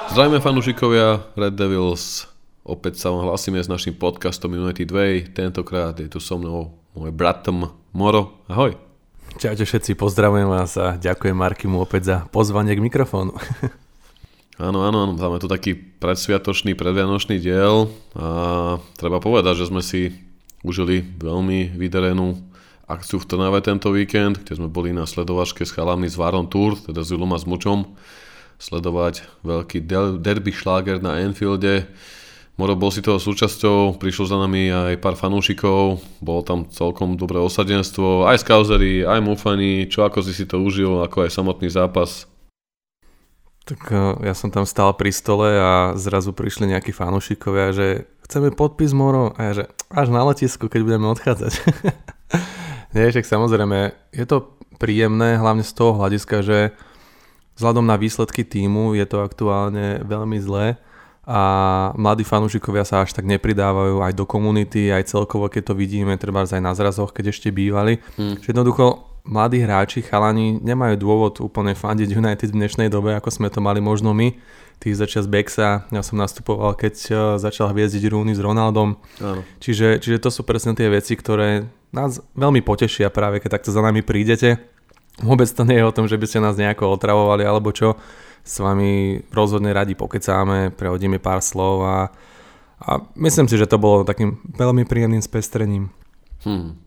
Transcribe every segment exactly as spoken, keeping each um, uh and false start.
Zdravíme fanúšikovia Red Devils, opäť sa vám hlasíme s našim podcastom United Way, tentokrát je tu so mnou môj brat Moro, ahoj. Čaute všetci, pozdravujem vás a ďakujem Markimu opäť za pozvanie k mikrofónu. Áno, áno, áno, máme tu taký predsviatočný, predvianočný diel a treba povedať, že sme si užili veľmi vydarenú akciu v Trnave tento víkend, kde sme boli na sledovačke s chalami z Varon Tour, teda s Julom a s Mučom, sledovať veľký derby šláger na Anfielde. Moro, bol si toho súčasťou, prišlo za nami aj pár fanúšikov, bolo tam celkom dobré osadenstvo, aj skauzery, aj mufani, čo ako si si to užil, ako aj samotný zápas? Tak ja som tam stál pri stole a zrazu prišli nejakí fanúšikovia, že chceme podpis, Moro, a ja, že až na letisku, keď budeme odchádzať. Nie, však samozrejme, je to príjemné, hlavne z toho hľadiska, že vzhľadom na výsledky tímu je to aktuálne veľmi zlé a mladí fanúšikovia sa až tak nepridávajú aj do komunity, aj celkovo, keď to vidíme, treba aj na zrazoch, keď ešte bývali. Hmm. Že jednoducho mladí hráči, chalani nemajú dôvod úplne fandiť United v dnešnej dobe, ako sme to mali možno my. Tí začias Bexa, ja som nastupoval, keď začal hviezdiť Rooney s Ronaldom. Áno. Čiže, čiže to sú presne tie veci, ktoré nás veľmi potešia práve, keď takto za nami prídete. Vôbec to nie je o tom, že by ste nás nejako otravovali alebo čo. S vami rozhodne radi pokecáme, prehodíme pár slov a, a myslím si, že to bolo takým veľmi príjemným spestrením. Hmm.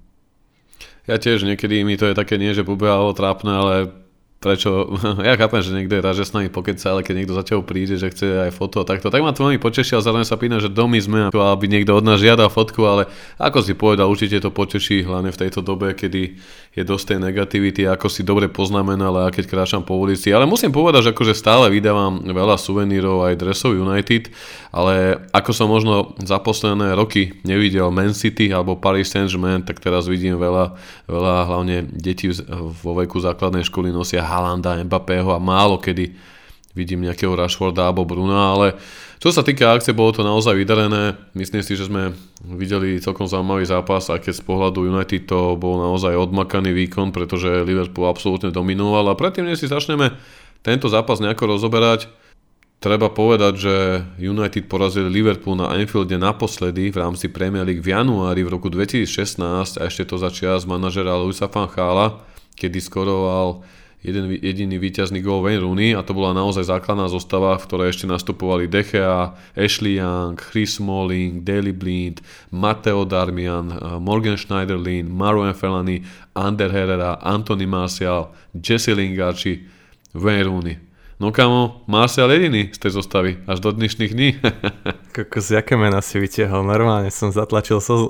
Ja tiež niekedy mi to je také nie, že bube alebo trápne, ale prečo, ja chápem, že niekto je rád, že s nami pokeca, ale keď niekto za tebou príde, že chce aj foto a takto, tak ma to veľmi poteší a zároveň sa pýtam, že domy sme, aby niekto od nás žiadal fotku, ale ako si povedal, určite to poteší, hlavne v tejto dobe, kedy je dosť tej negativity, ako si dobre poznamenal, a keď kráčam po ulici, ale musím povedať, že akože stále vydávam veľa suvenírov aj dresov United, ale ako som možno za posledné roky nevidel Man City alebo Paris Saint-Germain, tak teraz vidím veľa, veľa hlavne detí vo veku základnej školy nosia Haalanda, Mbappého a málo kedy vidím nejakého Rashforda alebo Bruna, ale čo sa týka akcie, bolo to naozaj vydarené. Myslím si, že sme videli celkom zaujímavý zápas, aj keď z pohľadu United to bol naozaj odmakaný výkon, pretože Liverpool absolútne dominoval a predtým, než si začneme tento zápas nejako rozoberať, treba povedať, že United porazili Liverpool na Anfielde naposledy v rámci Premier League v januári v roku dvetisícšestnásť a ešte to začias manažera Luisa van Gaala, kedy skoroval jeden jediný víťazný gól Wayne Rooney a to bola naozaj základná zostava, v ktorej ešte nastupovali De Gea, Ashley Young, Chris Smalling, Daley Blind, Matteo Darmian, Morgan Schneiderlin, Marouane Fellaini, Ander Herrera, Anthony Martial, Jesse Lingard či Wayne Rooney. No kamo, Martial jediný z tej zostavy, až do dnešných dní. Kokos, jaké mena si vytiahol, normálne som zatlačil slzu.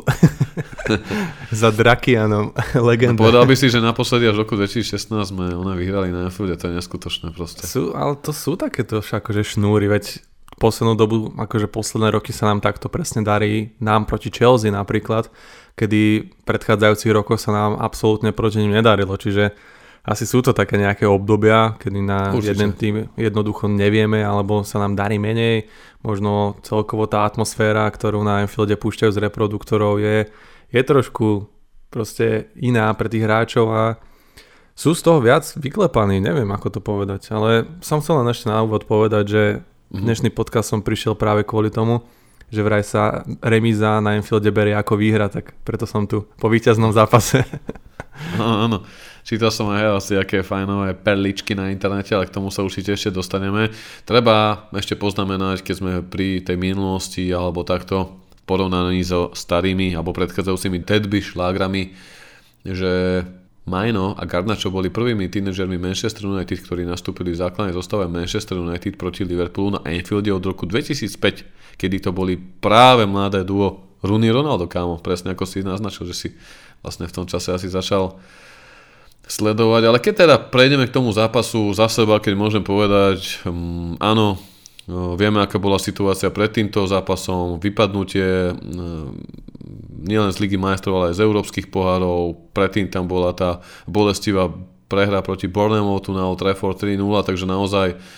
Za Drakianom, legenda. No, povedal by si, že naposledy až v roku dvetisícšestnásť sme ona vyhrali na Anfielde, to je neskutočné proste. Sú, ale to sú takéto akože šnúry, veď poslednú dobu, akože posledné roky sa nám takto presne darí, nám proti Chelsea napríklad, kedy v predchádzajúcich rokoch sa nám absolútne proti nim nedarilo, čiže asi sú to také nejaké obdobia, kedy na Určite. jeden tým jednoducho nevieme, alebo sa nám darí menej. Možno celkovo tá atmosféra, ktorú na Anfielde púšťajú z reproduktorov, je, je trošku proste iná pre tých hráčov a sú z toho viac vyklepaní, neviem ako to povedať. Ale som chcel len ešte na úvod povedať, že dnešný podcast som prišiel práve kvôli tomu, že vraj sa remíza na Anfielde berie ako výhra, tak preto som tu po víťaznom zápase. Áno, áno. Čítal som aj asi aké fajnové perličky na internete, ale k tomu sa určite ešte dostaneme. Treba ešte poznamenať, keď sme pri tej minulosti alebo takto porovnaní so starými alebo predchádzajúcimi derby šlágrami, že Maino a Garnacho boli prvými tínedžermi Manchester United, ktorí nastúpili v základnej zostave Manchester United proti Liverpoolu na Anfielde od roku dvetisícpäť, kedy to boli práve mladé duo Rooney Ronaldo, kámo, presne ako si naznačil, že si vlastne v tom čase asi začal sledovať, ale keď teda prejdeme k tomu zápasu za seba, keď môžem povedať, um, áno, no, vieme, aká bola situácia pred týmto zápasom, vypadnutie um, nielen z Ligy majstrov, ale aj z európskych pohárov, predtým tam bola tá bolestivá prehra proti Bournemouthu na Old Trafford tri nula, takže naozaj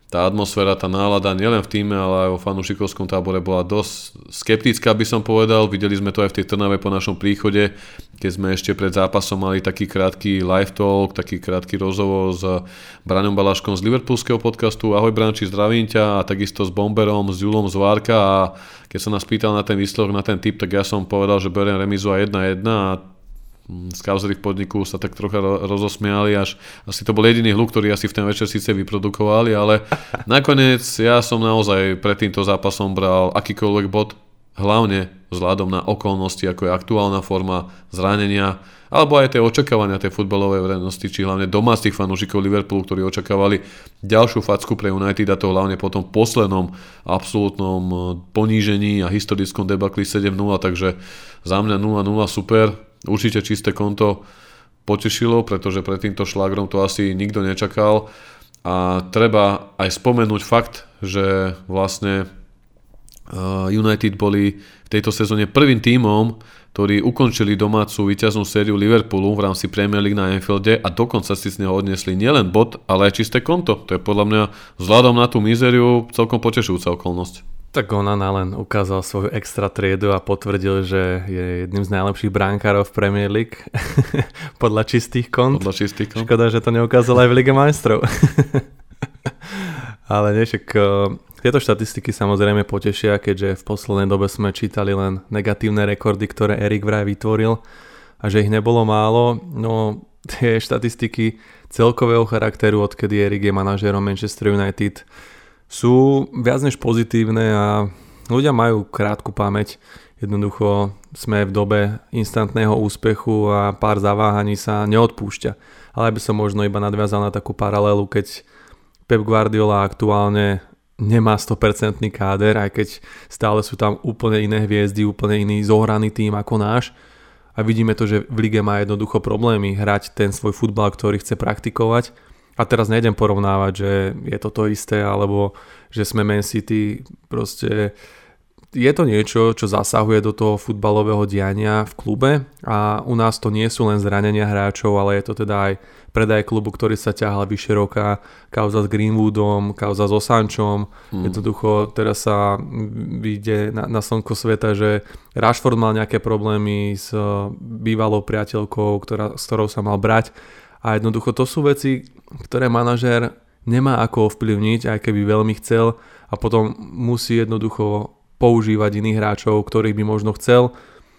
tá atmosféra, tá nálada nielen v týme, ale aj vo fanúšikovskom tábore bola dosť skeptická, by som povedal. Videli sme to aj v tej Trnave po našom príchode, keď sme ešte pred zápasom mali taký krátky live talk, taký krátky rozhovor s Braňom Balaškom z liverpoolského podcastu Ahoj Branči, zdravím ťa, a takisto s Bomberom, s Julom z Várka, a keď sa nás pýtal na ten výsledok, na ten tip, tak ja som povedal, že beriem remízu aj jedna jedna, a skauzery v podniku sa tak trocha rozosmiali, až asi to bol jediný hluk, ktorý asi v ten večer síce vyprodukovali, ale nakoniec ja som naozaj pred týmto zápasom bral akýkoľvek bod, hlavne vzhľadom na okolnosti, ako je aktuálna forma zranenia, alebo aj tie očakávania tej futbalovej verejnosti, či hlavne domácich fanúšikov Liverpoolu, ktorí očakávali ďalšiu facku pre United, a to hlavne po tom poslednom absolútnom ponížení a historickom debakli sedem nula, takže za mňa nula nula super. Určite čisté konto potešilo, pretože pred týmto šlágrom to asi nikto nečakal, a treba aj spomenúť fakt, že vlastne United boli v tejto sezóne prvým tímom, ktorí ukončili domácu víťaznú sériu Liverpoolu v rámci Premier League na Anfielde, a dokonca si z neho odnesli nielen bod, ale aj čisté konto. To je podľa mňa vzhľadom na tú mizériu celkom potešujúca okolnosť. Tak Onana len ukázal svoju extra triedu a potvrdil, že je jedným z najlepších bránkárov v Premier League podľa čistých kont. Podľa čistých kont. Škoda, že to neukázal aj v Lige majstrov. Ale nie, však tieto štatistiky samozrejme potešia, keďže v poslednej dobe sme čítali len negatívne rekordy, ktoré Erik vraj vytvoril, a že ich nebolo málo. No tie štatistiky celkového charakteru, odkedy Erik je manažérom Manchester United, sú viac než pozitívne, a ľudia majú krátku pamäť. Jednoducho sme v dobe instantného úspechu a pár zaváhaní sa neodpúšťa. Ale by som možno iba nadviazal na takú paralelu, keď Pep Guardiola aktuálne nemá sto percent káder, aj keď stále sú tam úplne iné hviezdy, úplne iný zohraný tým ako náš. A vidíme to, že v lige má jednoducho problémy hrať ten svoj futbal, ktorý chce praktikovať. A teraz nejdem porovnávať, že je to to isté, alebo že sme Man City. Proste je to niečo, čo zasahuje do toho futbalového diania v klube, a u nás to nie sú len zranenia hráčov, ale je to teda aj predaj klubu, ktorý sa ťahal vyše roka, kauza s Greenwoodom, kauza so Sanchom. Hmm. Jednoducho teraz sa vyjde na, na slnko sveta, že Rashford mal nejaké problémy s bývalou priateľkou, ktorá, s ktorou sa mal brať. A jednoducho to sú veci, ktoré manažér nemá ako ovplyvniť, aj keby veľmi chcel, a potom musí jednoducho používať iných hráčov, ktorých by možno chcel.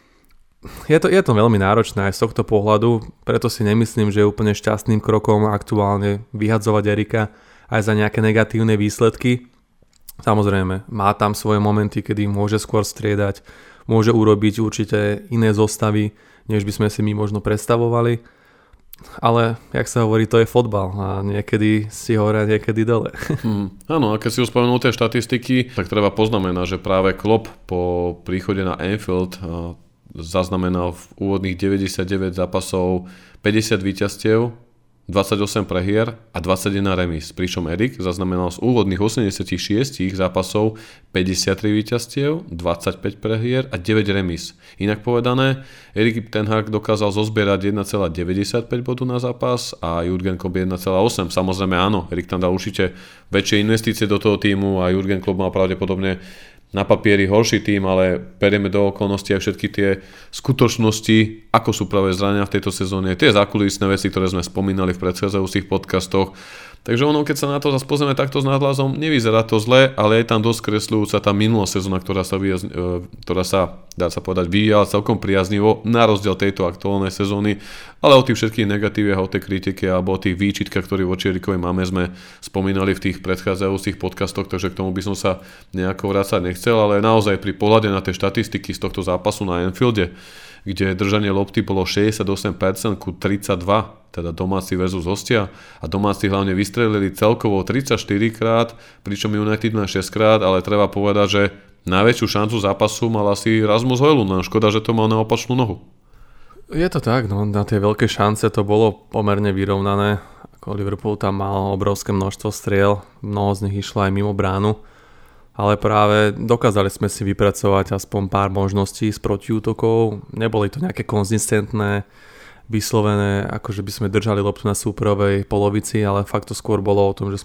Je to, je to veľmi náročné aj z tohto pohľadu, preto si nemyslím, že je úplne šťastným krokom aktuálne vyhadzovať Erika aj za nejaké negatívne výsledky. Samozrejme, má tam svoje momenty, kedy môže skôr striedať, môže urobiť určite iné zostavy, než by sme si my možno predstavovali. Ale, jak sa hovorí, to je fotbal a niekedy si hore a niekedy dole. Hmm. Áno, a keď si už spomenul tie štatistiky, tak treba poznamenať, že práve Klopp po príchode na Anfield zaznamenal v úvodných deväťdesiatdeväť zápasov päťdesiat víťazstiev, dvadsaťosem prehier a dvadsaťjeden remíz, pričom Erik zaznamenal z úvodných osemdesiatšesť zápasov päťdesiattri víťazstiev, dvadsaťpäť prehier a deväť remíz. Inak povedané, Erik ten Hag dokázal zozbierať jeden celá deväťdesiatpäť bodu na zápas a Jurgen Klopp jeden celá osem. Samozrejme áno, Erik tam dal určite väčšie investície do toho týmu a Jurgen Klopp mal pravdepodobne na papieri horší tým, ale berieme do okolností aj všetky tie skutočnosti, ako sú práve zranenia v tejto sezóne, tie zákulisné veci, ktoré sme spomínali v predchádzajúcich podcastoch. Takže ono, keď sa na to zase pozrieme takto s nadhľadom, nevyzerá to zle, ale je tam dosť kresľujúca tá minulá sezóna, ktorá sa, vyjazn- ktorá sa, dá sa povedať, vyvíjala celkom priaznivo, na rozdiel tejto aktuálnej sezóny, ale o tých všetkých negatívach, o tej kritike alebo o tých výčitkách, ktoré voči Erikovi máme, sme spomínali v tých predchádzajúcich podcastoch, takže k tomu by som sa nejako vrácať nechcel, ale naozaj pri pohľade na tie štatistiky z tohto zápasu na Anfielde, kde držanie lopty bolo šesťdesiatosem percent ku tridsaťdva percent, teda domáci versus hostia, a domáci hlavne vystrelili celkovo tridsaťštyri krát, pričom United má šesť krát, ale treba povedať, že najväčšiu šancu zápasu mal asi Rasmus Højlund, no škoda, že to mal na opačnú nohu. Je to tak, no na tie veľké šance to bolo pomerne vyrovnané, ako Liverpool tam mal obrovské množstvo striel, mnoho z nich išlo aj mimo bránu, ale práve dokázali sme si vypracovať aspoň pár možností z protiútokov, neboli to nejaké konzistentné, vyslovené, akože by sme držali loptu na súperovej polovici, ale fakt to skôr bolo o tom, že sme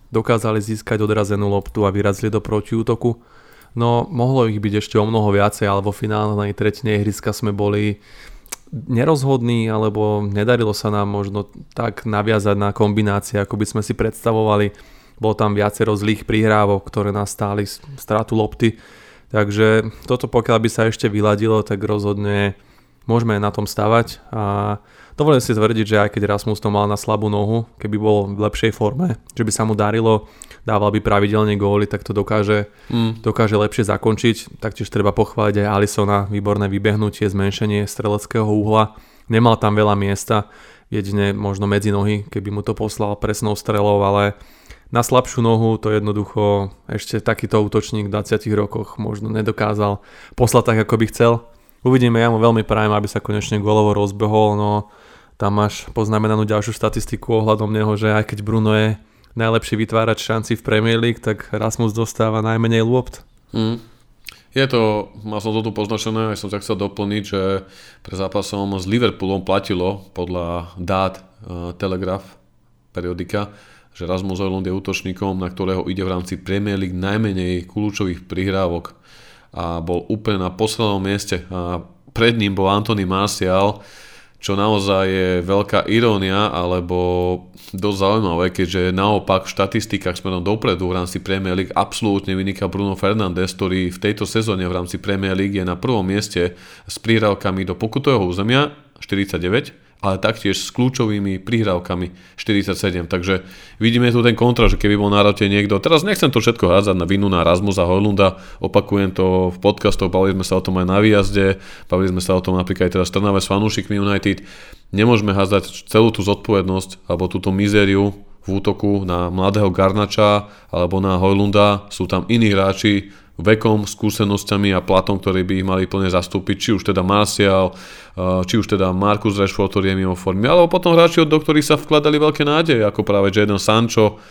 dokázali získať odrazenú loptu a vyrazili do protiútoku. No, mohlo ich byť ešte o mnoho viacej, ale vo finálnej tretine ihriska sme boli nerozhodní, alebo nedarilo sa nám možno tak naviazať na kombinácie, ako by sme si predstavovali. Bolo tam viacero zlých prihrávok, ktoré nás stáli stratu lopty. Takže toto pokiaľ by sa ešte vyladilo, tak rozhodne môžeme na tom stavať. A dovolím si tvrdiť, že aj keď Rasmus to mal na slabú nohu, keby bol v lepšej forme, že by sa mu darilo, dával by pravidelne góly, tak to dokáže, mm. dokáže lepšie zakončiť. Taktiež treba pochváliť aj Alissona, výborné vybehnutie, zmenšenie streleckého uhla. Nemal tam veľa miesta, jedine možno medzi nohy, keby mu to poslal presnou strelou, ale na slabšiu nohu to jednoducho ešte takýto útočník v dvadsiatich rokoch možno nedokázal poslať tak, ako by chcel. Uvidíme, ja mu veľmi prajem, aby sa konečne gólovo rozbehol, no tam máš poznamenanú ďalšiu štatistiku ohľadom neho, že aj keď Bruno je najlepší vytvárač šanci v Premier League, tak Rasmus dostáva najmenej lôpt. Mm. Je to, mal som to tu poznačené, aj som sa chcel doplniť, že pre zápasom s Liverpoolom platilo podľa dát uh, Telegraph periodika, že Rasmus Højlund je útočníkom, na ktorého ide v rámci Premier League najmenej kľúčových prihrávok a bol úplne na poslednom mieste a pred ním bol Anthony Martial, čo naozaj je veľká irónia, alebo dosť zaujímavé, keďže naopak v štatistikách smerom dopredu v rámci Premier League absolútne vyniká Bruno Fernandes, ktorý v tejto sezóne v rámci Premier League je na prvom mieste s prihrávkami do pokutového územia štyridsaťdeväť, ale taktiež s kľúčovými prihrávkami štyridsaťsedem. Takže vidíme tu ten kontrast, že keby bol na rote niekto, teraz nechcem to všetko hádzať na vinu na Rasmusa Højlunda, opakujem to v podcastoch, bavili sme sa o tom aj na výjazde, bavili sme sa o tom napríklad aj teraz v Trnave s fanúšikmi United. Nemôžeme hádzať celú tú zodpovednosť alebo túto mizériu v útoku na mladého Garnača alebo na Højlunda. Sú tam iní hráči vekom, skúsenosťami a platom, ktorí by ich mali plne zastúpiť, či už teda Martial, či už teda Marcus Rashford, ktorý je mimo formy, alebo potom hráči, do ktorých sa vkladali veľké nádeje, ako práve Jadon Sancho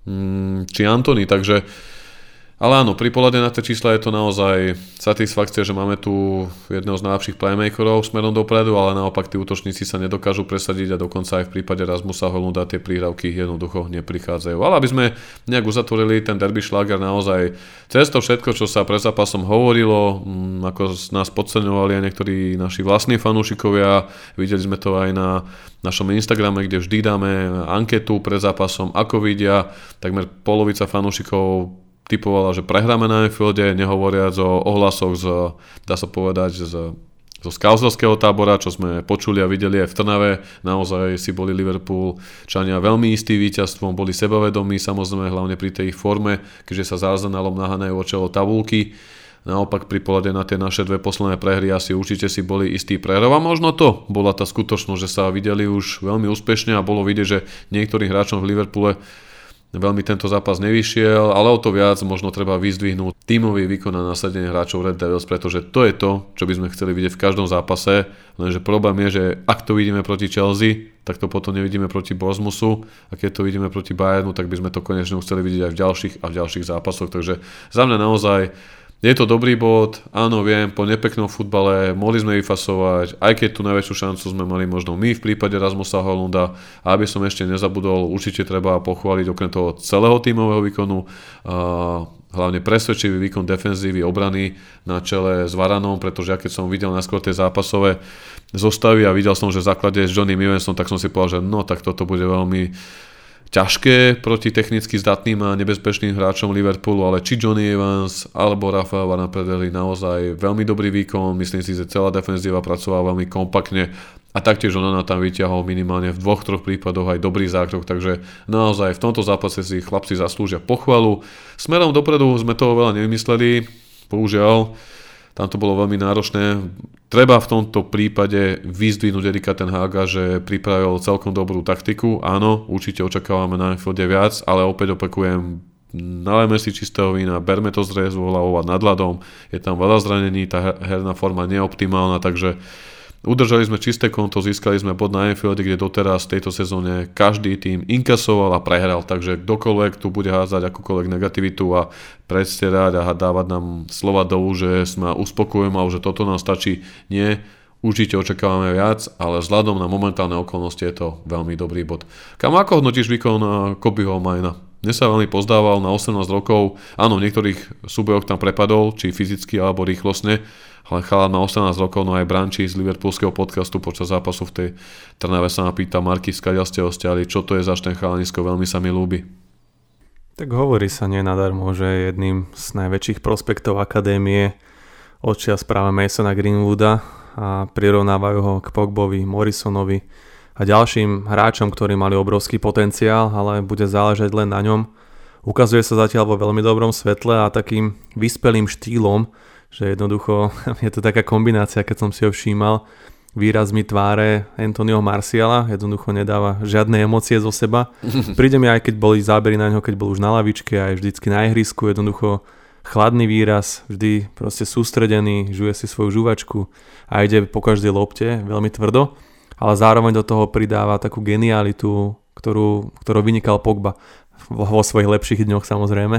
či Antony, takže ale áno, pri pohľade na tie čísla je to naozaj satisfakcia, že máme tu jedného z najlepších playmakerov smerom dopredu, ale naopak tí útočníci sa nedokážu presadiť a dokonca aj v prípade Rasmusa Højlunda tie príhrávky jednoducho neprichádzajú. Ale aby sme nejak uzatvorili ten derby šláger naozaj cez to všetko, čo sa pred zápasom hovorilo, ako nás podceňovali aj niektorí naši vlastní fanúšikovia, videli sme to aj na našom Instagrame, kde vždy dáme anketu pred zápasom, ako vidia, takmer polovica fanúšikov typovala, že prehráme na Anfielde, nehovoriac o ohlasoch z, dá sa povedať, z, zo skauzovského tábora, čo sme počuli a videli aj v Trnave. Naozaj si boli Liverpoolčania veľmi istý víťazstvom, boli sebavedomí, samozrejme hlavne pri tej ich forme, keďže sa s Arsenalom naháňajú o čelo tabulky. Naopak pri pohľade na tie naše dve posledné prehry asi určite si boli istý prehrov a možno to bola tá skutočnosť, že sa videli už veľmi úspešne a bolo vidieť, že niektorým hráčom v Liverpoole veľmi tento zápas nevyšiel, ale o to viac možno treba vyzdvihnúť tímový výkon a nasadenie hráčov Red Devils, pretože to je to, čo by sme chceli vidieť v každom zápase, lenže problém je, že ak to vidíme proti Chelsea, tak to potom nevidíme proti Bournemouthu a keď to vidíme proti Bayernu, tak by sme to konečne chceli vidieť aj v ďalších a v ďalších zápasoch, takže za mňa naozaj je to dobrý bod, áno, viem, po nepeknom futbale mohli sme vyfasovať, aj keď tú najväčšiu šancu sme mali možno my v prípade Rasmusa Højlunda. A aby som ešte nezabudol, určite treba pochváliť okrem toho celého tímového výkonu, hlavne presvedčivý výkon defenzívy, obrany na čele s Varanom, pretože ja keď som videl najskôr tie zápasové zostavy a videl som, že v základe s Johnny Evansom, tak som si povedal, že no tak toto bude veľmi ťažké proti technicky zdatným a nebezpečným hráčom Liverpoolu, ale či Johnny Evans alebo Rafael Varane predvedli naozaj veľmi dobrý výkon, myslím si, že celá defenzíva pracovala veľmi kompaktne a taktiež ona tam vyťahol minimálne v dvoch, troch prípadoch aj dobrý zákrok, takže naozaj v tomto zápase si chlapci zaslúžia pochvalu. Smerom dopredu sme toho veľa nevymysleli, bohužiaľ, tam to bolo veľmi náročné. Treba v tomto prípade vyzdvihnúť Erika ten Haga, že pripravil celkom dobrú taktiku. Áno, určite očakávame na Anfielde viac, ale opäť opakujem, nalejme si čistého vína, berme to s rezvou hlavou a nad ľadom. Je tam veľa zranení, tá herná forma nie je optimálna, takže udržali sme čisté konto, získali sme bod na Anfielde, kde doteraz v tejto sezóne každý tým inkasoval a prehral, takže kdokoľvek tu bude hádzať akúkoľvek negativitu a predstierať a dávať nám slova do úst, že sme uspokojujem a že toto nám stačí, nie, určite očakávame viac, ale vzhľadom na momentálne okolnosti je to veľmi dobrý bod. Kam ako hodnotíš výkon Kobeho Mainea? Mne sa veľmi pozdával na osemnásť rokov, áno, v niektorých súbojoch tam prepadol, či fyzicky alebo rýchlostne, ale chalán na osemnásť rokov, no aj Branči z liverpoolského podcastu počas zápasu v tej Trnave sa ma pýta: Marky, skadiaľ ste hostiali, čo to je zač ten chalanisko, veľmi sa mi ľúbi. Tak hovorí sa nenadarmo, že je jedným z najväčších prospektov akadémie odčias práve Masona Greenwooda a prirovnávajú ho k Pogbovi, Morrisonovi a ďalším hráčom, ktorí mali obrovský potenciál, ale bude záležať len na ňom. Ukazuje sa zatiaľ vo veľmi dobrom svetle a takým vyspelým štýlom, že jednoducho je to taká kombinácia, keď som si ho všímal, výrazmi tváre Antonio Martiala, jednoducho nedáva žiadne emócie zo seba. Príde mi aj keď boli zábery na ňo, keď bol už na lavičke, aj vždycky na ihrisku, jednoducho chladný výraz, vždy proste sústredený, žuje si svoju žuvačku a ide po každej lopte veľmi tvrdo, ale zároveň do toho pridáva takú genialitu, ktorú, ktorú vynikal Pogba vo svojich lepších dňoch samozrejme.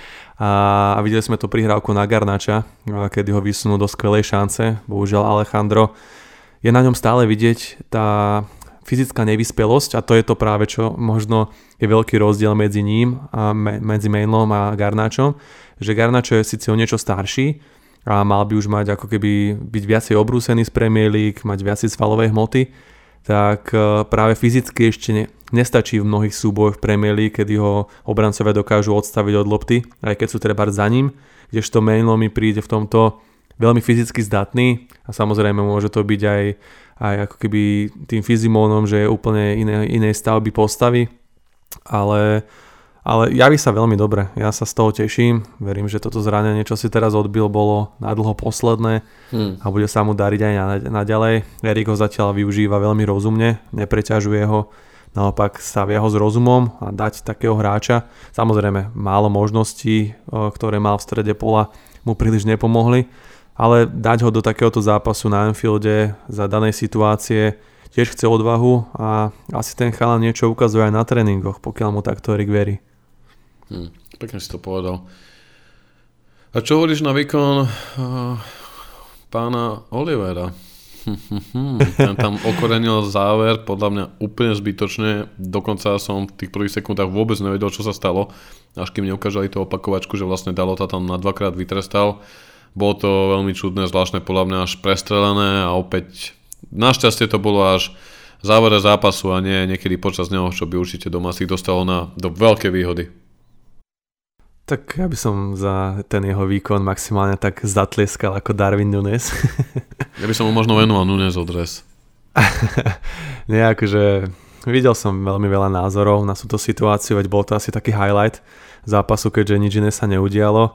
A videli sme to prihrávku na Garnacha, kedy ho vysunul do skvelej šance. Bohužiaľ Alejandro, je na ňom stále vidieť tá fyzická nevyspelosť a to je to práve, čo možno je veľký rozdiel medzi ním a me, medzi Mainlom a Garnachom, že Garnacho je síce o niečo starší a mal by už mať ako keby byť viacej obrúsený z Premier League, mať viacej svalovej hmoty, tak práve fyzicky ešte ne, nestačí v mnohých súbojoch v Premier League, kedy ho obrancovia dokážu odstaviť od lopty, aj keď sú treba za ním, kdežto Mainlo mi príde v tomto veľmi fyzicky zdatný a samozrejme môže to byť aj, aj ako keby tým fyzimónom, že je úplne iné, inej stavby postavy, ale, ale javí sa veľmi dobre, ja sa z toho teším, verím, že toto zranenie, čo si teraz odbil, bolo nadlho posledné hmm. a bude sa mu dariť aj naďalej. Erik ho zatiaľ využíva veľmi rozumne, nepreťažuje ho, naopak stavia ho s rozumom a dať takého hráča. Samozrejme, málo možností, ktoré mal v strede pola, mu príliš nepomohli, ale dať ho do takéhoto zápasu na Anfielde za danej situácie tiež chce odvahu a asi ten chalan niečo ukazuje aj na tréningoch, pokiaľ mu takto Erik verí. Hmm, pekne si to povedal. A čo hovoríš na výkon uh, pána Olivera? Ten tam okorenil záver, podľa mňa úplne zbytočne, dokonca som v tých prvých sekundách vôbec nevedel, čo sa stalo, až kým neukážali tú opakovačku, že vlastne Dalota tam na dvakrát vytrestal. Bolo to veľmi čudné, zvláštne, podľa mňa až prestrelené a opäť našťastie to bolo až v závere zápasu a nie niekedy počas neho, čo by určite domácich dostalo na, do veľké výhody. Tak ja by som za ten jeho výkon maximálne tak zatlieskal ako Darwin Núñez. Ja by som mu možno venoval Núñezov dres. Nie, akože videl som veľmi veľa názorov na túto situáciu, veď bol to asi taký highlight zápasu, keďže nič iné sa neudialo.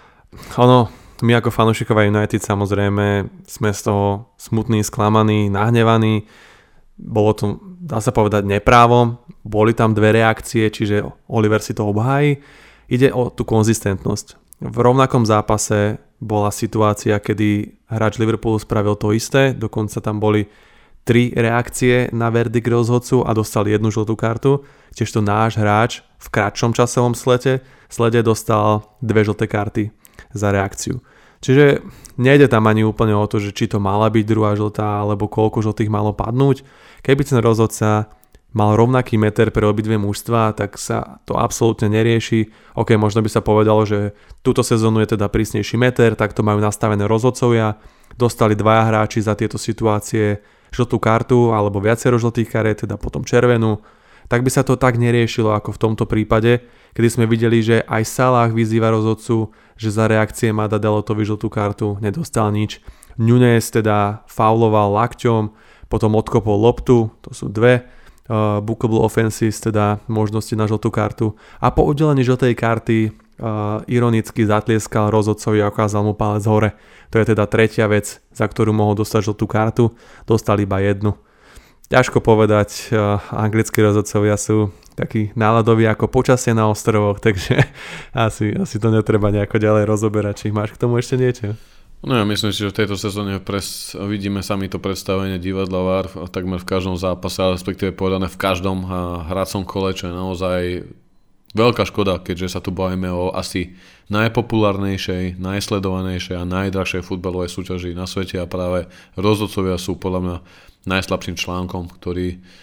Ono, my ako fanúšikovia United samozrejme sme z toho smutní, sklamaní, nahnevaní. Bolo to, dá sa povedať, neprávom. Boli tam dve reakcie, čiže Oliver si to obhájí. Ide o tú konzistentnosť. V rovnakom zápase bola situácia, kedy hráč Liverpoolu spravil to isté, dokonca tam boli tri reakcie na verdikt rozhodcu a dostal jednu žltú kartu, tiež to náš hráč v kratšom časovom slede, slede dostal dve žlté karty za reakciu. Čiže nejde tam ani úplne o to, že či to mala byť druhá žltá, alebo koľko žltých malo padnúť. Keby ten rozhodca mal rovnaký meter pre obidve mužstva, tak sa to absolútne nerieši. Ok, možno by sa povedalo, že túto sezónu je teda prísnejší meter, tak to majú nastavené rozhodcovia. Dostali dvaja hráči za tieto situácie žltú kartu, alebo viacero žltých kariet, teda potom červenú. Tak by sa to tak neriešilo ako v tomto prípade, kedy sme videli, že aj Salah vyzýva rozhodcu, že za reakcie má dať Dalotovi žltú kartu, nedostal nič. Núñez teda fauloval lakťom, potom odkopol loptu, to sú dve uh, bookable offenses, teda možnosti na žltú kartu. A po udelení žltej karty uh, ironicky zatlieskal rozhodcovi a ukázal mu palec hore. To je teda tretia vec, za ktorú mohol dostať žltú kartu, dostal iba jednu. Ťažko povedať, uh, anglickí rozhodcovia sú taký náladoví ako počasie na ostrovoch, takže asi, asi to netreba nejako ďalej rozoberať. Či máš k tomu ešte niečo? No ja myslím si, že v tejto sezóne pres, vidíme sami to predstavenie divadla vé á er takmer v každom zápase, respektíve povedané v každom hracom kole, čo je naozaj veľká škoda, keďže sa tu bavíme o asi najpopulárnejšej, najsledovanejšej a najdrahšej futbalovej súťaži na svete a práve rozhodcovia sú podľa mňa najslabším článkom, ktorý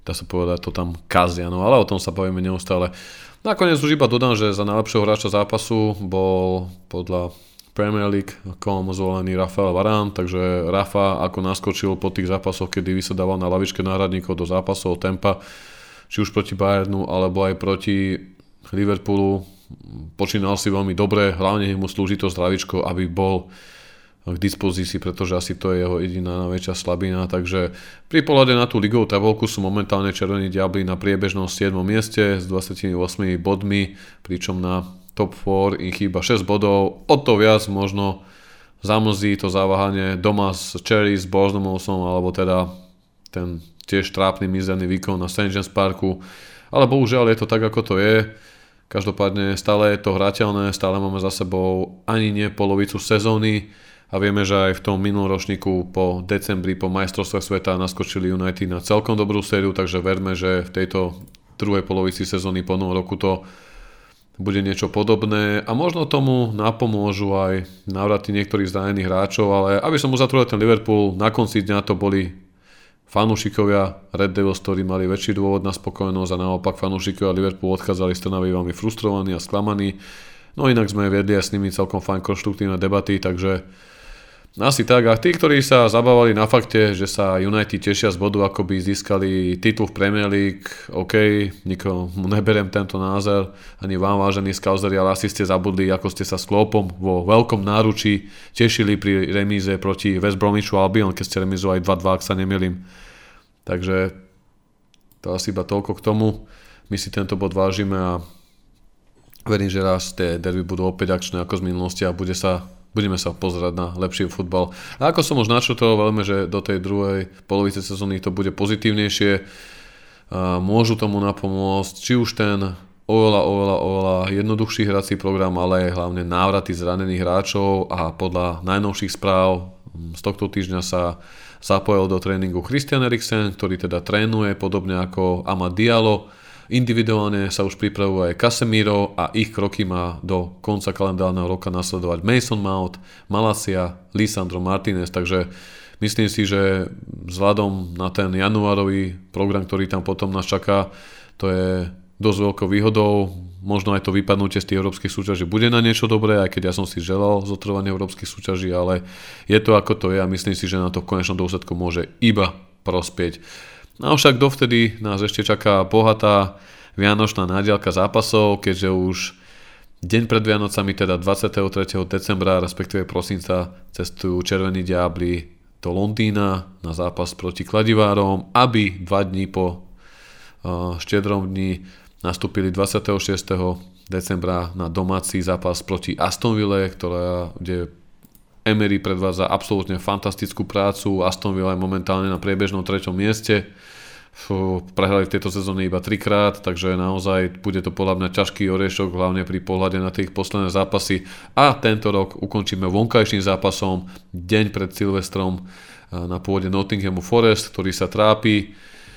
dá sa povedať, to tam kazia, no ale o tom sa bavíme neustále. Nakoniec už iba dodám, že za najlepšieho hráča zápasu bol podľa Premier League kom zvolený Rafael Varane, takže Rafa ako naskočil po tých zápasoch, kedy vysedával na lavičke náhradníkov do zápasov tempa, či už proti Bayernu, alebo aj proti Liverpoolu, počínal si veľmi dobre, hlavne mu slúži to zdravičko, aby bol k dispozícii, pretože asi to je jeho jediná najväčšia slabina, takže pri pohľade na tú ligovú tabulku sú momentálne Červení diabli na priebežnom siedmom mieste s dvadsiatimi ôsmimi bodmi, pričom na top štyri im chýba šesť bodov, o to viac možno zamlzí to zaváhanie doma s Cherry, s Bournemouthom, alebo teda ten tiež trápny mizerný výkon na Saint James Parku, ale bohužiaľ je to tak, ako to je. Každopádne stále je to hrateľné, stále máme za sebou ani nie polovicu sezóny a vieme, že aj v tom minulom ročníku po decembri, po majstrovstvách sveta naskočili United na celkom dobrú sériu, takže verme, že v tejto druhej polovici sezóny po novom roku to bude niečo podobné a možno tomu napomôžu aj návraty niektorých zranených hráčov, ale aby som uzatvrdil ten Liverpool, na konci dňa to boli fanúšikovia Red Devils, ktorí mali väčší dôvod na spokojnosť a naopak fanúšikovia Liverpoolu odchádzali z Trnavy veľmi frustrovaní a sklamaní. No inak sme viedli aj s nimi celkom fajn konštruktívne debaty, takže asi tak. A tí, ktorí sa zabávali na fakte, že sa United tešia z bodu, ako by získali titul v Premier League, OK, nikomu neberiem tento názor, ani vám, vážení skauzeri, ale asi ste zabudli, ako ste sa s Kloppom vo veľkom náručí tešili pri remíze proti West Bromichu Albion, keď ste remizovali dva dva, ak sa nemýlim. Takže to asi iba toľko k tomu. My si tento bod vážime a verím, že raz tie derby budú opäť akčné ako z minulosti a bude sa budeme sa pozerať na lepší futbal. A ako som už načrtol, veľmi, že do tej druhej polovice sezóny to bude pozitívnejšie. A môžu tomu napomôcť či už ten oveľa, oveľa, oveľa jednoduchší hrací program, ale aj hlavne návraty zranených hráčov a podľa najnovších správ z tohto týždňa sa zapojil do tréningu Christian Eriksen, ktorý teda trénuje podobne ako Amad Diallo. Individuálne sa už pripravuje aj Casemiro a ich kroky má do konca kalendárneho roka nasledovať Mason Mount, Malacia, Lisandro Martinez, takže myslím si, že vzhľadom na ten januárový program, ktorý tam potom nás čaká, to je dosť veľkou výhodou, možno aj to vypadnutie z tých európskych súťaží bude na niečo dobré, aj keď ja som si želal zotrvanie európskych súťaží, ale je to ako to je a myslím si, že na to v konečnom dôsledku môže iba prospieť. Avšak dovtedy nás ešte čaká bohatá vianočná nádielka zápasov, keďže už deň pred Vianocami, teda dvadsiateho tretieho decembra, respektíve prosinca, cestujú Červení diabli do Londýna na zápas proti Kladivárom, aby dva dní po uh, štiedrom dni nastúpili dvadsiateho šiesteho decembra na domáci zápas proti Aston Ville, ktorá, kde Emery predvádza absolútne fantastickú prácu. Aston Villa je momentálne na priebežnom treťom mieste. Fú, prehrali v tejto sezóne iba trikrát, takže naozaj bude to podľa mňa ťažký oriešok, hlavne pri pohľade na tých posledné zápasy. A tento rok ukončíme vonkajším zápasom deň pred Silvestrom na pôde Nottinghamu Forest, ktorý sa trápi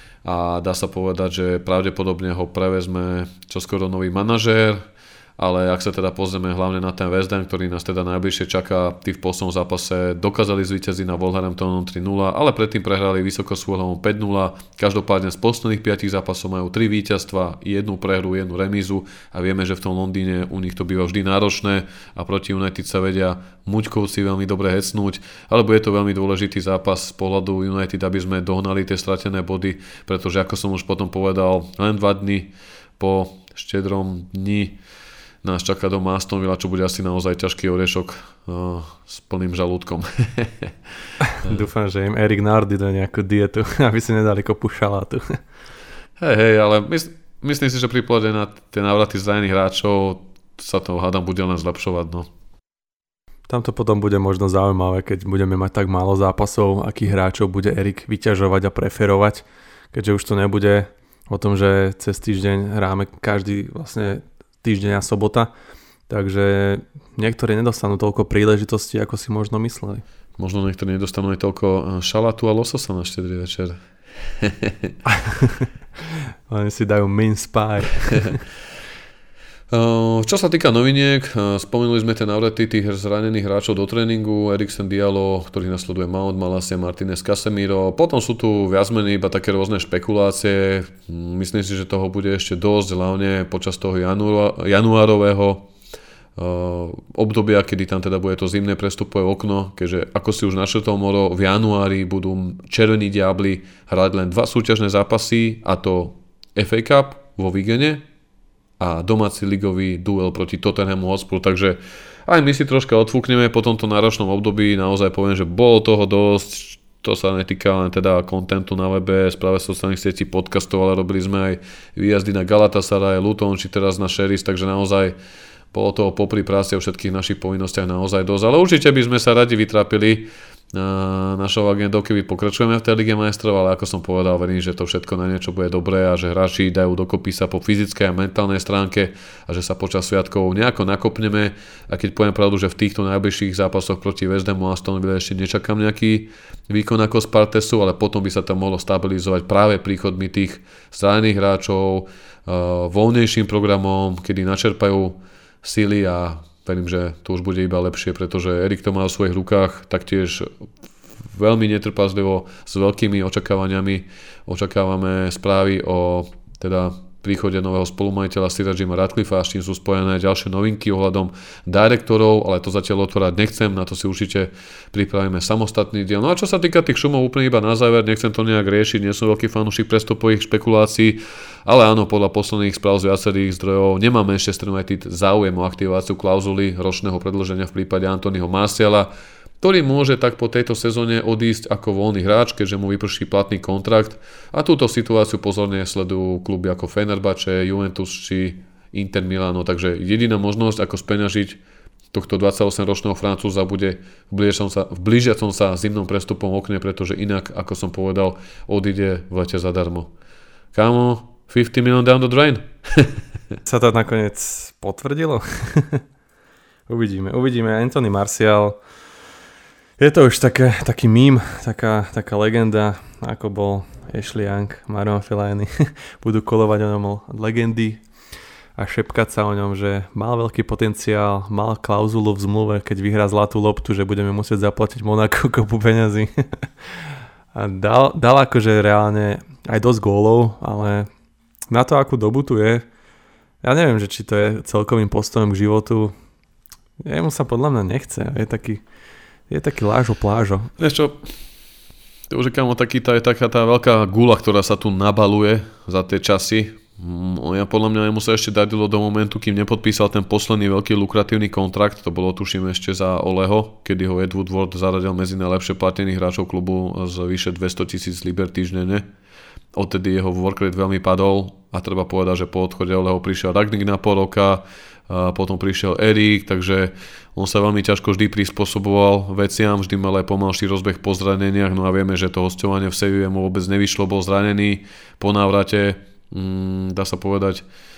a dá sa povedať, že pravdepodobne ho prevezme čoskoro nový manažér. Ale ak sa teda pozrieme hlavne na ten West Ham, ktorý nás teda najbližšie čaká, tí v poslednom zápase dokázali zvíťaziť na Wolverhamptonom tri nula, ale predtým prehrali vysoko s Fulhamom päť nula. Každopádne z posledných piatich zápasov majú tri víťazstva, jednu prehru, jednu remízu a vieme, že v tom Londýne u nich to býva vždy náročné a proti United sa vedia muťkovci veľmi dobre hecnúť, alebo je to veľmi dôležitý zápas z pohľadu United, aby sme dohnali tie stratené body, pretože ako som už potom povedal, len dva dni po štedrom dni nás čaká doma Aston Villa, čo bude asi naozaj ťažký oriešok uh, s plným žalúdkom. Dúfam, že im Erik Nardy dá nejakú dietu, aby si nedali kopu šalátu. Hej, hej, ale mys- myslím si, že pri pohľade na tie návraty zranených hráčov sa to hádam bude len zlepšovať. No. Tam to potom bude možno zaujímavé, keď budeme mať tak málo zápasov, akých hráčov bude Erik vyťažovať a preferovať, keďže už to nebude o tom, že cez týždeň hráme každý vlastne týždeň a sobota, takže niektorí nedostanú toľko príležitostí, ako si možno mysleli. Možno niektorí nedostanú aj toľko šalátu a lososa na štedrý večer. Oni si dajú mince pie. Čo sa týka noviniek, spomenuli sme tie návrety tých zranených hráčov do tréningu, Eriksen, Diallo, ktorý nasleduje Mount, Malacia, Martinez, Casemiro. Potom sú tu viac menej iba také rôzne špekulácie. Myslím si, že toho bude ešte dosť, hlavne počas toho januá, januárového obdobia, kedy tam teda bude to zimné prestupové okno, keďže ako si už načrtol Moro, v januári budú Červení diabli hrať len dva súťažné zápasy, a to ef á Cup vo Vigene a domáci ligový duel proti Tottenhamu Hotspur, takže aj my si troška odfúkneme po tomto náročnom období, naozaj poviem, že bolo toho dosť, to sa netýka len teda kontentu na webe, správe sociálnych sietí, podcastov, ale robili sme aj výjazdy na Galatasaray, Luton, či teraz na Sheriff, takže naozaj bolo toho popri práci o všetkých našich povinnostiach naozaj dosť, ale určite by sme sa radi vytrápili na našou agendou, keby pokračujeme v tej Lige majstrov, ale ako som povedal, verím, že to všetko na niečo bude dobré a že hráči dajú dokopy sa po fyzickej a mentálnej stránke a že sa počas sviatkov nejako nakopneme, a keď poviem pravdu, že v týchto najbližších zápasoch proti West Hamu a Aston Villa ešte nečakám nejaký výkon ako Spartesu, ale potom by sa tam mohlo stabilizovať práve príchodmi tých zranených hráčov, voľnejším programom, kedy načerpajú síly, a verím, že to už bude iba lepšie, pretože Erik to má v svojich rukách, taktiež veľmi netrpazlivo, s veľkými očakávaniami očakávame správy o teda príchode nového spolumajiteľa Sira Jima Ratcliffea, s čím sú spojené ďalšie novinky ohľadom direktorov, ale to zatiaľ otvárať nechcem, na to si určite pripravíme samostatný diel. No a čo sa týka tých šumov, úplne iba na záver, nechcem to nejak riešiť, nie som veľký fanúšik prestupových špekulácií, ale áno, podľa posledných správ z viacerých zdrojov nemá Manchester United záujem o aktiváciu klauzuly ročného predĺženia v prípade Anthonyho Martiala, ktorý môže tak po tejto sezóne odísť ako voľný hráč, keďže mu vyprší platný kontrakt, a túto situáciu pozorne sledujú kluby ako Fenerbahce, Juventus či Inter Milano, takže jediná možnosť ako speňažiť tohto dvadsaťosemročného Francúza bude v blížiacom sa, v blížiacom sa zimnom prestupom okne, pretože inak, ako som povedal, odíde v lete zadarmo. Kámo, päťdesiat milión down the drain. Sa to nakoniec potvrdilo? uvidíme, uvidíme. Anthony Martial, je to už také, taký mím, taká, taká legenda, ako bol Ashley Young, Marouane Fellaini. Budú kolovať o ňom legendy a šepkať sa o ňom, že mal veľký potenciál, mal klauzulu v zmluve, keď vyhrá zlatú loptu, že budeme musieť zaplatiť Monaku kopu peňazí. A dal, dal akože reálne aj dosť gólov, ale na to, akú dobu tu je, ja neviem, že či to je celkovým postojom k životu. Jemu sa podľa mňa nechce, je taký Je taký lážo plážo. Vieš čo, to už je kámo taký, tá je taká tá veľká gula, ktorá sa tu nabaluje za tie časy. Ja podľa mňa mu sa ešte darilo do momentu, kým nepodpísal ten posledný veľký lukratívny kontrakt. To bolo tuším ešte za Oleho, kedy ho Ed Woodward zaradil medzi najlepšie platených hráčov klubu z vyše dvestotisíc liber týždenne. Odtedy jeho work rate veľmi padol a treba povedať, že po odchode Oleho prišiel Rangnick na pol roka, a potom prišiel Erik, takže on sa veľmi ťažko vždy prispôsoboval veciam, vždy mal aj pomalší rozbeh po zraneniach, no a vieme, že to hosťovanie v Seville mu vôbec nevyšlo, bol zranený po návrate, mm, dá sa povedať,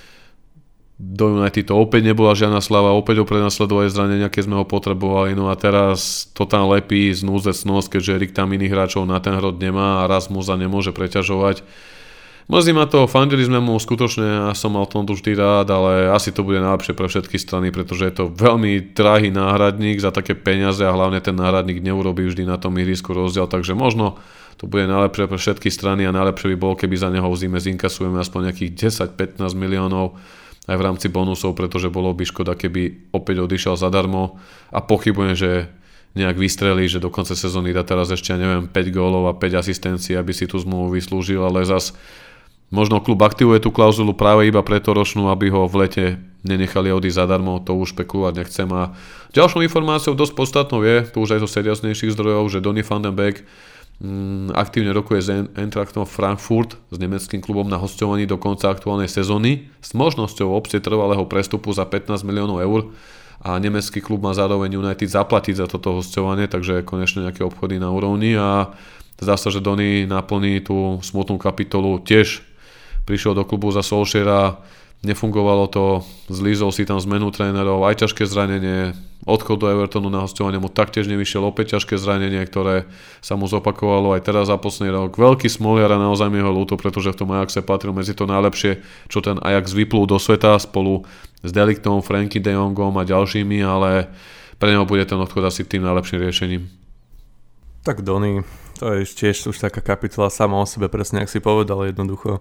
do United to opäť nebola žiadna slava, opäť ho prenasledovali zranenia, keď sme ho potrebovali, no a teraz to tam lepí z núzecnosť, keďže Erik tam iných hráčov na ten hrod nemá a raz mu za nemôže preťažovať. Mrzí ma to, fandili sme mu skutočne, ja som mal tom vždy rád, ale asi to bude najlepšie pre všetky strany, pretože je to veľmi drahý náhradník za také peniaze a hlavne ten náhradník neurobí vždy na tom ihrisku rozdiel, takže možno to bude najlepšie pre všetky strany a najlepšie by bolo, keby za neho v zime zinkasujeme aspoň nejakých desať až pätnásť miliónov aj v rámci bonusov, pretože bolo by škoda, keby opäť odišiel zadarmo a pochybujem, že nejak vystrelí, že do konca sezóny dá teraz ešte, ja neviem, päť gólov a päť asistencií, aby si tú zmluvu vyslúžil, ale zas možno klub aktivuje tú klauzulu práve iba preto ročnú, aby ho v lete nenechali odísť zadarmo, to už špekulovať nechcem. A ďalšou informáciou dosť podstatnou je, tu už aj zo serióznejších zdrojov, že Donny van den Beek mm, aktívne rokuje s Eintrachtom Frankfurt, s nemeckým klubom na hosťovaní do konca aktuálnej sezóny s možnosťou opcie trvalého prestupu za pätnásť miliónov eur a nemecký klub má zároveň United zaplatiť za toto hosťovanie, takže konečne nejaké obchody na úrovni a zdá sa, že Donny naplní tú smutnú kapitolu, tiež prišiel do klubu za Solskjaera, nefungovalo to, zlízol si tam zmenu trénerov, aj ťažké zranenie, odchod do Evertonu na hostovanie mu taktiež nevyšiel, opäť ťažké zranenie, ktoré sa mu zopakovalo aj teraz za posledný rok. Veľký smoliar a naozaj mi ho ľúto, pretože v tom Ajaxe patril medzi to najlepšie, čo ten Ajax vyplul do sveta spolu s Deliktom, Franky de Jongom a ďalšími, ale pre neho bude ten odchod asi tým najlepším riešením. Tak Donny, to je tiež už taká kapitola sama o sebe, presne ak si povedal, jednoducho.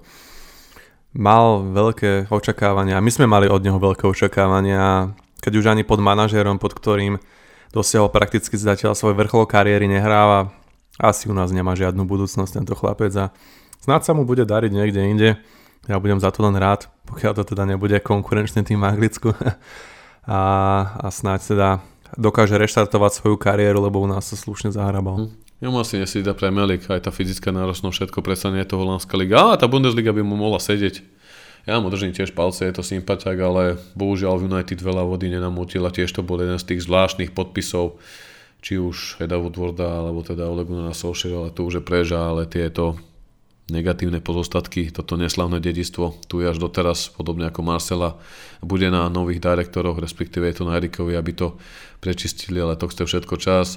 Mal veľké očakávania, my sme mali od neho veľké očakávania, keď už ani pod manažérom, pod ktorým dosiahol prakticky zatiaľ svoj vrchol kariéry, nehráva, asi u nás nemá žiadnu budúcnosť tento chlapec a snáď sa mu bude dariť niekde inde. Ja budem za to len rád, pokiaľ to teda nebude konkurenčný tým v Anglicku a, a snáď teda dokáže reštartovať svoju kariéru, lebo u nás sa slušne zahrabal. Hm. Ja mu asi nesída Premier League, aj tá fyzická náročnosť, všetko, predsa nie je to holandská liga. A tá Bundesliga by mu mohla sedieť. Ja mu držím tiež palce, je to sympatiak, ale bohužiaľ v United veľa vody nenamútil a tiež to bol jeden z tých zvláštnych podpisov, či už Eda Woodwarda, alebo teda Ole Gunnara Solskjaera, ale to už je preža, ale tieto negatívne pozostatky, toto neslavné dedičstvo, tu je až doteraz, podobne ako Marcela, bude na nových direktoroch, respektíve je to na Erikovi, aby to prečistili, ale to chce všetko čas.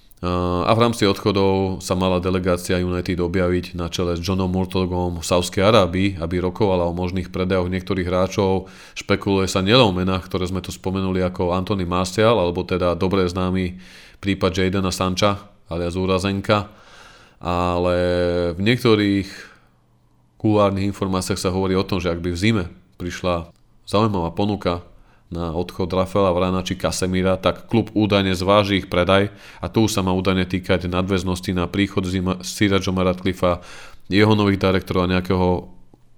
A v rámci odchodov sa mala delegácia United objaviť na čele s Johnom Murtogom v Saudskej Arábii, aby rokovala o možných predajoch niektorých hráčov. Špekuluje sa nielen o menách, ktoré sme tu spomenuli ako Anthony Martial, alebo teda dobre známy prípad Jadona Sancha alias Úrazenka, ale v niektorých kulárnych informáciách sa hovorí o tom, že ak by v zime prišla zaujímavá ponuka na odchod Rafaela Varana či Casemira, tak klub údajne zváži ich predaj a tu už sa má údajne týkať nadväznosti na príchod Sira Johna Ratcliffea, jeho nových direktorov a nejakého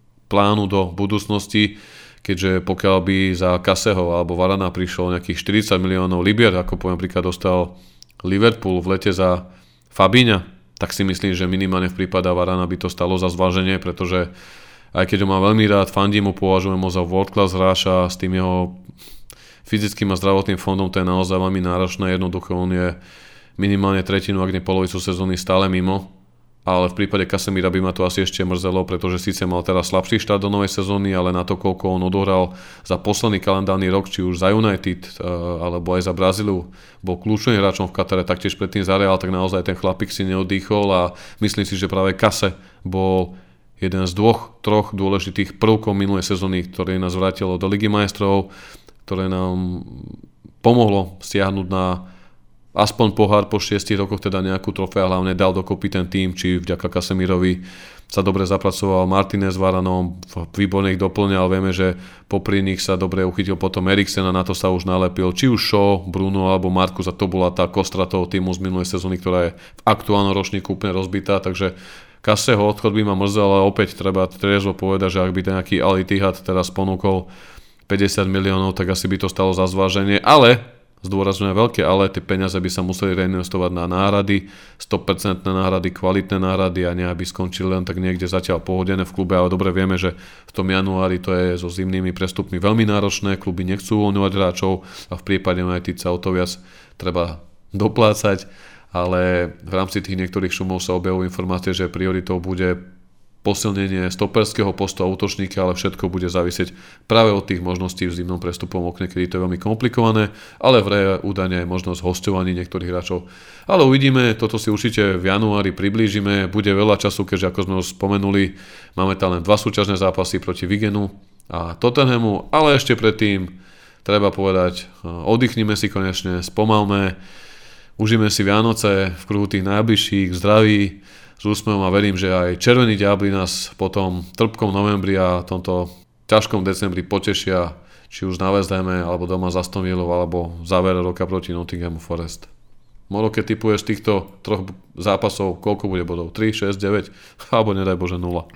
plánu do budúcnosti, keďže pokiaľ by za Caseho alebo Varana prišlo nejakých štyridsať miliónov libier, ako poviem príklad dostal Liverpool v lete za Fabinha, tak si myslím, že minimálne v prípade Varana by to stalo za zváženie, pretože aj keď ho mám veľmi rád, fandím mu, považujem ho za world class hráča, s tým jeho fyzickým a zdravotným fondom to je naozaj veľmi náročné, jednoducho on je minimálne tretinu, ak nie polovicu sezóny stále mimo, ale v prípade Casemira by ma to asi ešte mrzelo, pretože síce mal teraz slabší štart do novej sezóny, ale na to, koľko on odohral za posledný kalendárny rok, či už za United alebo aj za Brazíliu, bol kľúčovým hráčom v Katare, taktiež predtým za Real, tak naozaj ten chlapík si neodýchol a myslím si, že práve Case bol jeden z dvoch, troch dôležitých prvkov minulej sezóny, ktoré nás vrátilo do Ligy majstrov, ktoré nám pomohlo stiahnuť na aspoň pohár po šiestich rokoch, teda nejakú trofej a hlavne dal dokopy ten tým, či vďaka Casemirovi sa dobre zapracoval Martinez s Varanom, výborne ich doplňal, vieme, že popri nich sa dobre uchytil potom Eriksen a na to sa už nalepil, či už Shaw, Bruno alebo Marcus a to bola tá kostra toho týmu z minulej sezóny, ktorá je v aktuálnom ročníku úplne rozbitá, takže Caseho odchod by ma mrzel, ale opäť treba triezvo povedať, že ak by ten nejaký Al Ittihad teraz ponúkol päťdesiat miliónov, tak asi by to stalo za zváženie, ale zdôrazňujem veľké ale, tie peniaze by sa museli reinvestovať na náhrady, sto percent náhrady, kvalitné náhrady a nie aby skončili len tak niekde zatiaľ pohodené v klube, ale dobre vieme, že v tom januári to je so zimnými prestupmi veľmi náročné, kluby nechcú uvoľňovať hráčov a v prípade United sa o to viac treba doplácať, ale v rámci tých niektorých šumov sa objavujú informácie, že prioritou bude posilnenie stoperského postu a útočníka, ale všetko bude závisieť práve od tých možností v zimnom prestupom okne, kedy to je veľmi komplikované, ale v reje údajne je možnosť hosťovaní niektorých hráčov. Ale uvidíme, toto si určite v januári priblížime, bude veľa času, keďže ako sme už spomenuli, máme tam len dva súťažné zápasy proti Wigenu a Tottenhamu, ale ešte predtým treba povedať, oddychnime si konečne, spomalme, užíme si Vianoce v kruhu tých najbližších, zdraví, s úsmevom a verím, že aj Červení diabli nás po tom trpkom novembri a tomto ťažkom decembri potešia, či už na West Hame, alebo doma za Aston Villou, alebo v závere roka proti Nottinghamu Forest. Moro, keď tipuješ z týchto troch zápasov, koľko bude bodov? tri, šesť, deväť? Alebo nedaj Bože nula.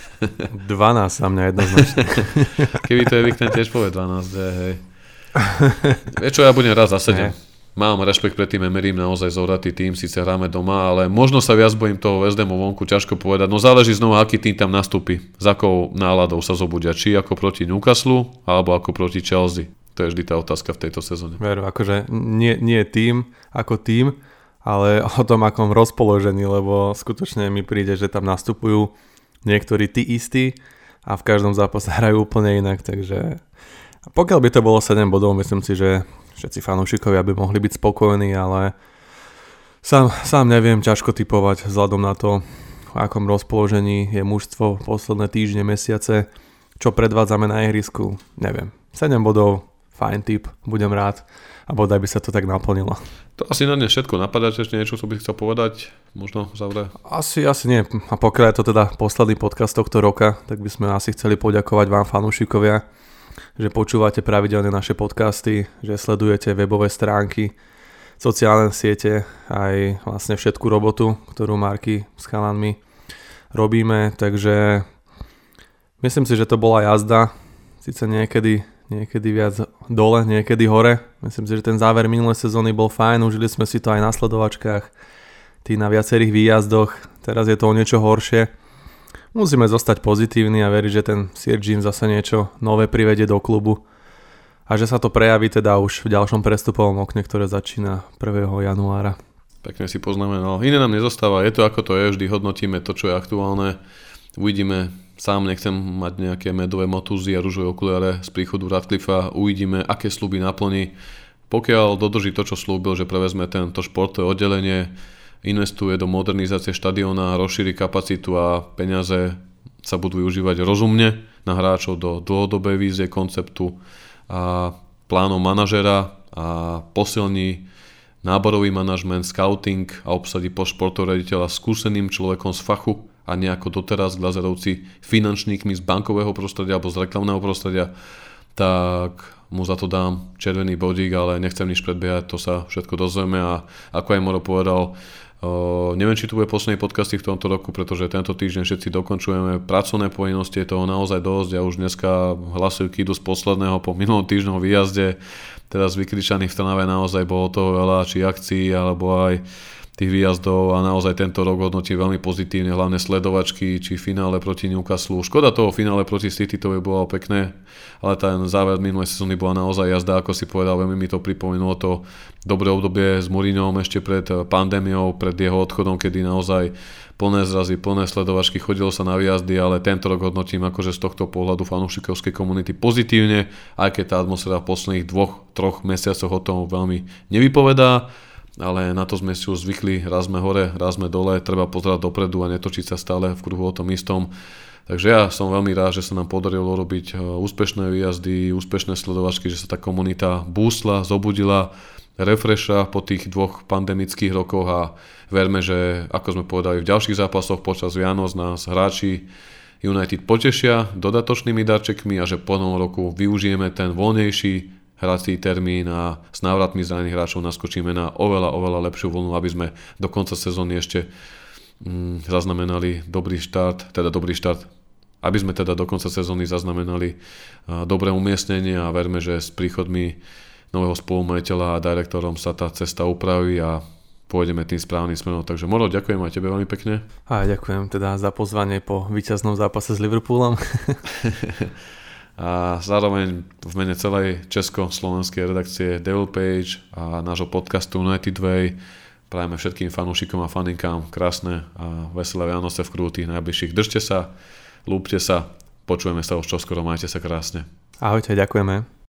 dvanásť sa mňa jednoznačne. Keby to je Vikten tiež povie dvanásť, hej. Vieš čo, ja budem raz za sedem. Mám rešpekt pred tým Emerym, naozaj zovratý tým, síce hráme doma, ale možno sa viac bojím toho West Hamu vonku, ťažko povedať. No záleží znova, aký tým tam nastúpi, s akou náladou sa zobudia, či ako proti Newcastle, alebo ako proti Chelsea. To je vždy tá otázka v tejto sezóne. Veru, akože nie, nie tým ako tým, ale o tom akom rozpoložení, lebo skutočne mi príde, že tam nastupujú niektorí tí istí, a v každom zápase hrajú úplne inak, takže pokiaľ by to bolo sedem bodov, myslím si, že všetci fanúšikovia by mohli byť spokojní, ale sám, sám neviem, ťažko typovať vzhľadom na to, v akom rozpoložení je mužstvo posledné týždne, mesiace, čo predvádzame na ihrisku, neviem. sedem bodov, fajn tip, budem rád a bodaj by sa to tak naplnilo. To asi na dnes všetko. Napadá ešte niečo, čo by chcel povedať? Možno zavre? Asi, asi nie. A pokiaľ je to teda posledný podcast tohto roka, tak by sme asi chceli poďakovať vám, fanúšikovia, že počúvate pravidelne naše podcasty, že sledujete webové stránky, sociálne siete, aj vlastne všetku robotu, ktorú Marky s chalanmi robíme, takže myslím si, že to bola jazda, síce niekedy, niekedy viac dole, niekedy hore. Myslím si, že ten záver minulej sezóny bol fajn, užili sme si to aj na sledovačkách, tí na viacerých výjazdoch, teraz je to o niečo horšie. Musíme zostať pozitívni a veriť, že ten Sir Jim zase niečo nové privedie do klubu a že sa to prejaví teda už v ďalšom prestupovom okne, ktoré začína prvého januára. Pekne si poznamenal. Iné nám nezostáva, je to ako to je, vždy hodnotíme to, čo je aktuálne. Uvidíme, sám nechcem mať nejaké medové motúzy a ružové okuliare z príchodu Radcliffea, uvidíme, aké sľuby naplní. Pokiaľ dodrží to, čo slúbil, že prevezme tento športové oddelenie, investuje do modernizácie štadióna, rozšíri kapacitu a peniaze sa budú využívať rozumne na hráčov do dlhodobej vízie konceptu a plánov manažera a posilní náborový manažment, scouting a obsadí post športového riaditeľa skúseným človekom z fachu a nejako doteraz Glazerovci finančníkmi z bankového prostredia alebo z reklamného prostredia, tak mu za to dám červený bodík, ale nechcem nič predbiehať, to sa všetko dozvieme a ako aj Moro povedal, Uh, neviem, či tu bude posledný podcasty v tomto roku, pretože tento týždeň všetci dokončujeme pracovné povinnosti, je toho naozaj dosť a už dneska hlasivky idú z posledného po minulom týždňovom výjazde, teraz vykričaných v Trnave naozaj bolo toho veľa, či akcií alebo aj tých výjazdov a naozaj tento rok hodnotím veľmi pozitívne, hlavne sledovačky, či finále proti Newcastle. Škoda toho finále proti City, to by bolo pekné, ale ten záver minulej sezóny bola naozaj jazda, ako si povedal, veľmi mi to pripomenulo to dobré obdobie s Mourinhom ešte pred pandémiou, pred jeho odchodom, kedy naozaj plné zrazy, plné sledovačky, chodilo sa na výjazdy, ale tento rok hodnotím akože z tohto pohľadu fanúšikovskej komunity pozitívne, aj keď tá atmosféra v posledných dvoch, troch mesiacoch o tom veľmi nevypovedá. Ale na to sme si už zvykli, raz sme hore, raz sme dole, treba pozerať dopredu a netočiť sa stále v kruhu o tom istom. Takže ja som veľmi rád, že sa nám podarilo robiť úspešné výjazdy, úspešné sledovačky, že sa tá komunita boostla, zobudila, refresha po tých dvoch pandemických rokoch a verme, že ako sme povedali v ďalších zápasoch počas Vianoc nás hráči United potešia dodatočnými darčekmi a že po novom roku využijeme ten voľnejší hrací termín a s návratmi zranených hráčov naskočíme na oveľa, oveľa lepšiu vlnu, aby sme do konca sezóny ešte mm, zaznamenali dobrý štart, teda dobrý štart, aby sme teda do konca sezóny zaznamenali uh, dobré umiestnenie a verme, že s príchodmi nového spolumajiteľa a direktorom sa tá cesta upraví a pôjdeme tým správnym smerom. Takže Moro, ďakujem aj tebe veľmi pekne. A ďakujem teda za pozvanie po víťaznom zápase s Liverpoolom. A zároveň v mene celej česko-slovenskej redakcie Devil Page a nášho podcastu United Way prajeme všetkým fanúšikom a faninkám krásne a veselé Vianoce v kruhu tých najbližších. Držte sa, lúbte sa, počujeme sa už čoskoro, majte sa krásne. Ahojte, ďakujeme.